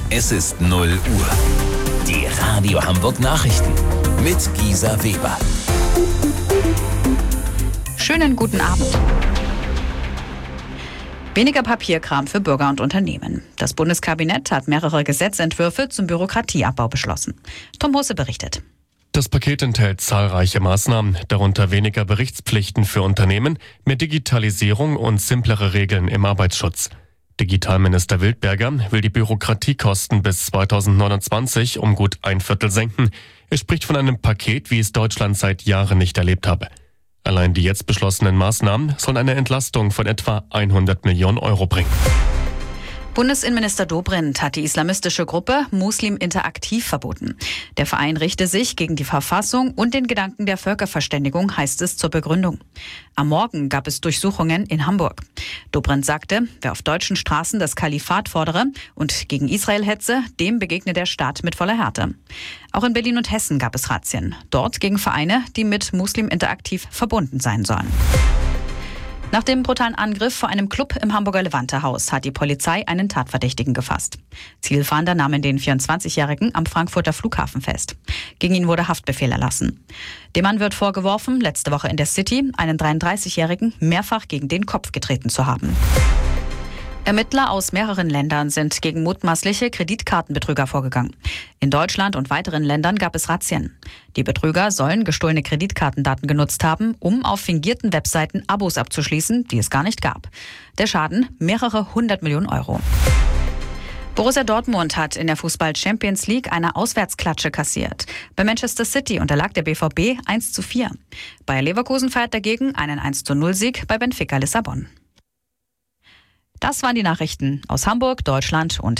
Es ist 0 Uhr. Die Radio Hamburg Nachrichten mit Gisa Weber. Schönen guten Abend. Weniger Papierkram für Bürger und Unternehmen. Das Bundeskabinett hat mehrere Gesetzentwürfe zum Bürokratieabbau beschlossen. Tom Husse berichtet. Das Paket enthält zahlreiche Maßnahmen, darunter weniger Berichtspflichten für Unternehmen, mehr Digitalisierung und simplere Regeln im Arbeitsschutz. Digitalminister Wildberger will die Bürokratiekosten bis 2029 um gut 1/4 senken. Er spricht von einem Paket, wie es Deutschland seit Jahren nicht erlebt habe. Allein die jetzt beschlossenen Maßnahmen sollen eine Entlastung von etwa 100 Millionen Euro bringen. Bundesinnenminister Dobrindt hat die islamistische Gruppe Muslim Interaktiv verboten. Der Verein richte sich gegen die Verfassung und den Gedanken der Völkerverständigung, heißt es zur Begründung. Am Morgen gab es Durchsuchungen in Hamburg. Dobrindt sagte, wer auf deutschen Straßen das Kalifat fordere und gegen Israel hetze, dem begegne der Staat mit voller Härte. Auch in Berlin und Hessen gab es Razzien. Dort gegen Vereine, die mit Muslim Interaktiv verbunden sein sollen. Nach dem brutalen Angriff vor einem Club im Hamburger Levante-Haus hat die Polizei einen Tatverdächtigen gefasst. Zielfahnder nahmen den 24-Jährigen am Frankfurter Flughafen fest. Gegen ihn wurde Haftbefehl erlassen. Dem Mann wird vorgeworfen, letzte Woche in der City einen 33-Jährigen mehrfach gegen den Kopf getreten zu haben. Ermittler aus mehreren Ländern sind gegen mutmaßliche Kreditkartenbetrüger vorgegangen. In Deutschland und weiteren Ländern gab es Razzien. Die Betrüger sollen gestohlene Kreditkartendaten genutzt haben, um auf fingierten Webseiten Abos abzuschließen, die es gar nicht gab. Der Schaden mehrere 100 Millionen Euro. Borussia Dortmund hat in der Fußball-Champions League eine Auswärtsklatsche kassiert. Bei Manchester City unterlag der BVB 1:4. Bayer Leverkusen feiert dagegen einen 1:0-Sieg bei Benfica Lissabon. Das waren die Nachrichten aus Hamburg, Deutschland und